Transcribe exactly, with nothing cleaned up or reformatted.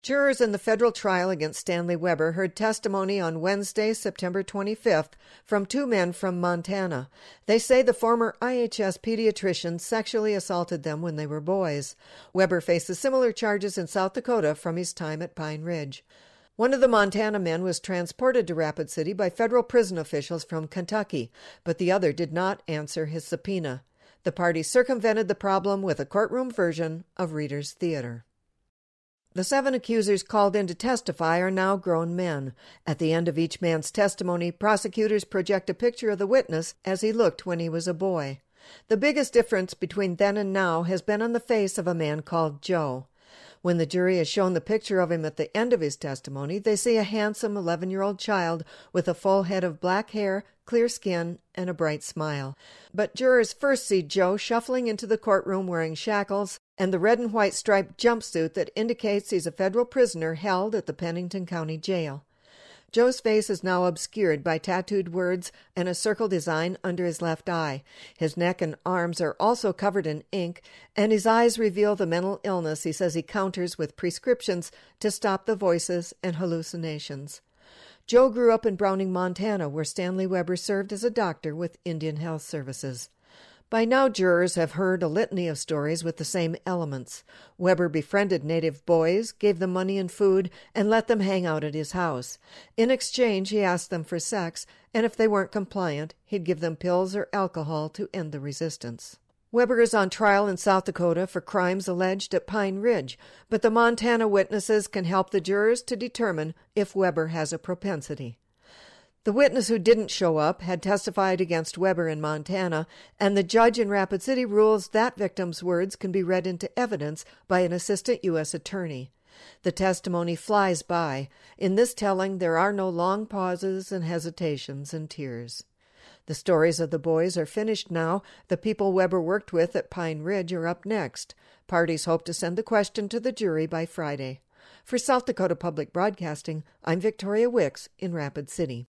Jurors in the federal trial against Stanley Weber heard testimony on Wednesday, September twenty-fifth, from two men from Montana. They say the former I H S pediatrician sexually assaulted them when they were boys. Weber faces similar charges in South Dakota from his time at Pine Ridge. One of the Montana men was transported to Rapid City by federal prison officials from Kentucky, but the other did not answer his subpoena. The party circumvented the problem with a courtroom version of Reader's Theater. The seven accusers called in to testify are now grown men. At the end of each man's testimony, prosecutors project a picture of the witness as he looked when he was a boy. The biggest difference between then and now has been on the face of a man called Joe. When the jury is shown the picture of him at the end of his testimony, they see a handsome eleven-year-old child with a full head of black hair, clear skin, and a bright smile. But jurors first see Joe shuffling into the courtroom wearing shackles and the red and white striped jumpsuit that indicates he's a federal prisoner held at the Pennington County Jail. Joe's face is now obscured by tattooed words and a circle design under his left eye. His neck and arms are also covered in ink, and his eyes reveal the mental illness he says he counters with prescriptions to stop the voices and hallucinations. Joe grew up in Browning, Montana, where Stanley Weber served as a doctor with Indian Health Services. By now, jurors have heard a litany of stories with the same elements. Weber befriended native boys, gave them money and food, and let them hang out at his house. In exchange, he asked them for sex, and if they weren't compliant, he'd give them pills or alcohol to end the resistance. Weber is on trial in South Dakota for crimes alleged at Pine Ridge, but the Montana witnesses can help the jurors to determine if Weber has a propensity. The witness who didn't show up had testified against Weber in Montana, and the judge in Rapid City rules that victim's words can be read into evidence by an assistant U S attorney. The testimony flies by. In this telling, there are no long pauses and hesitations and tears. The stories of the boys are finished now. The people Weber worked with at Pine Ridge are up next. Parties hope to send the question to the jury by Friday. For South Dakota Public Broadcasting, I'm Victoria Wicks in Rapid City.